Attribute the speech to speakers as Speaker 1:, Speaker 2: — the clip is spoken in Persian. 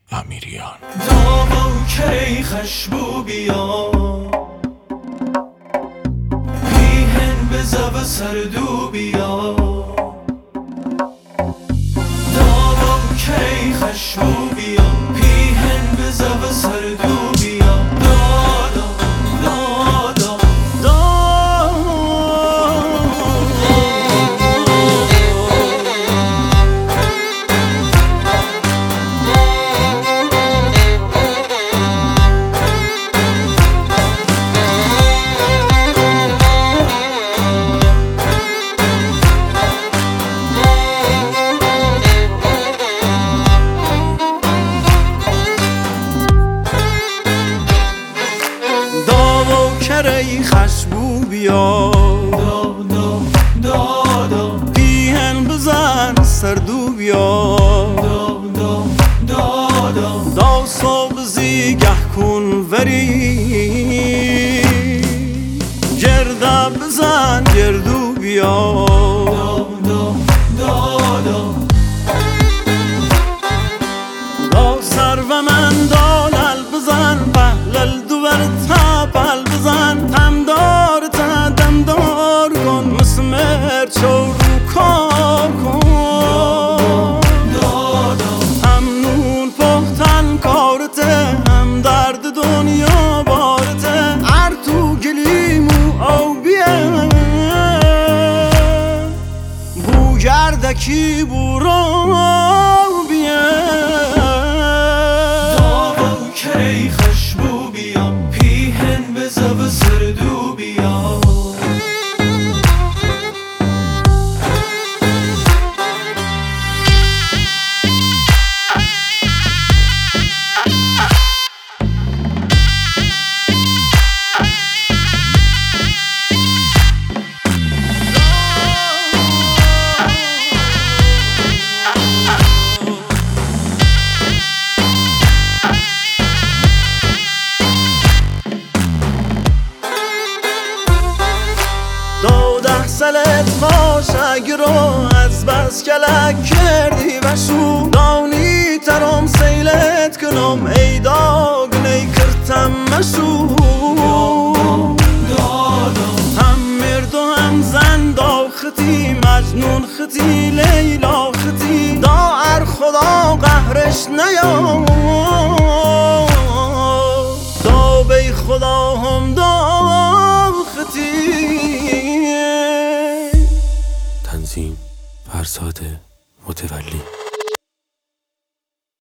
Speaker 1: امیریان.
Speaker 2: داما کی خشبو بیا پیهن بزا و سردو بیا داما کی خشبو بیا پیهن بزا و سردو بیا دادا دادا
Speaker 3: ای خشبو بیا
Speaker 2: دادا دادا
Speaker 3: پیهن بزن سردو بیا
Speaker 2: دادا دادا
Speaker 3: دا صبح زیگه کن وری گرده بزن گردو بیا
Speaker 2: دادا دادا
Speaker 3: دا سر و من دالل بزن پهلل دوبر تپل بزن تمدار تا دمدار کن مسمر چو رو کار کن همنون پختن کارته هم درد دنیا بارته ار تو گلیمو او بیه بو گردکی بو رو بیه
Speaker 2: داما کی خشبو بیا پیهن بزا و سردو بیا
Speaker 3: سلت باش اگرو از بس کلک کردی و شو دانی ترام سیلت کنم ای داگ نی کرتم مشو هم مرد و هم زن دا خطی مجنون خطی لیلا خطی دا ار خدا قهرش نیام